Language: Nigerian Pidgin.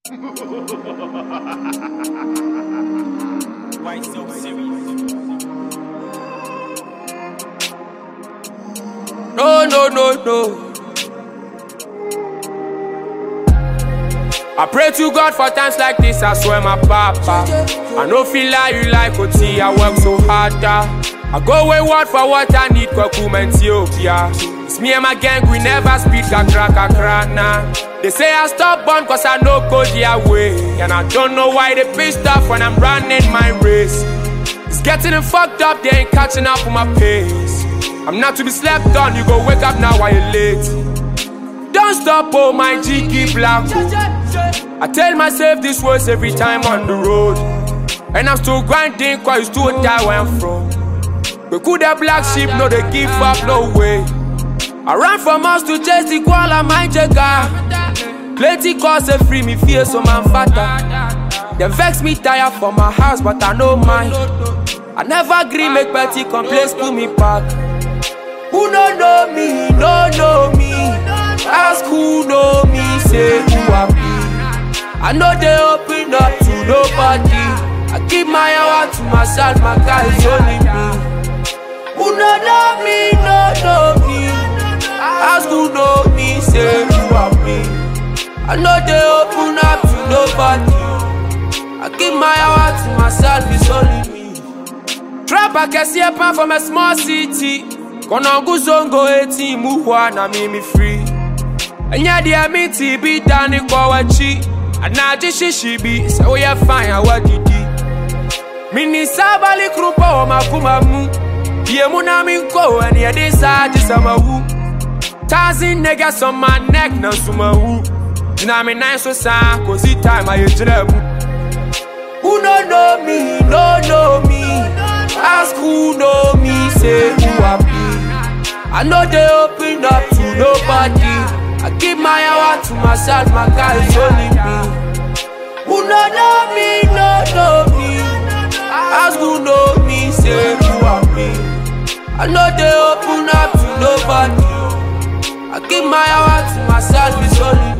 Why so serious? No. I pray to God for times like this, I swear my papa. I no feel like you like OT, I work so harder. I go wayward for what I need, Kwakum Ethiopia. It's me and my gang, we never speak kakra nah. They say I stop born cause I no go their way. And I don't know why they pissed off when I'm running my race. It's getting them fucked up, they ain't catching up with my pace. I'm not to be slept on, you go wake up now while you're late. Don't stop, oh my G, keep black. I tell myself this words every time on the road. And I'm still grinding cause it's too tired where I'm from. We could have black sheep, no they give up, no way. I ran from us to chase the koala, my jagger. Plenty cause they free me fear, so man fatter. They vex me tired for my house, but I know mine. I never agree, make petty complaints, pull me back. Who don't know me, don't know me. Ask who know me, say who I be. I know they open up to nobody. I keep my hour to myself, my guys only me. Who don't know me, don't know me. Ask who know me, say who I be. I know they open up to nobody. I keep my hour to myself, it's only me. Trap I can see a pan from a small city. Konongu zongo 18 muhwa na mimi free. Enya dia miti bi dani kwa wachi. Anaji shishibi se oya fanya wadidi. Mini sabali krupa wa makumamu. Ye muna minko and ye decide samawu. Tazin niggas on my neck na sumawu. Jina me nice so sa kozi time I jerebu. Who don't know me, don't know me. Ask who know me, say who I be. I know they open up to nobody. I keep my hour to myself, my guys only me. Who don't know me, don't know me. Ask who know me, say who I be. I know they open up to nobody. I keep my hour to myself, it's only me.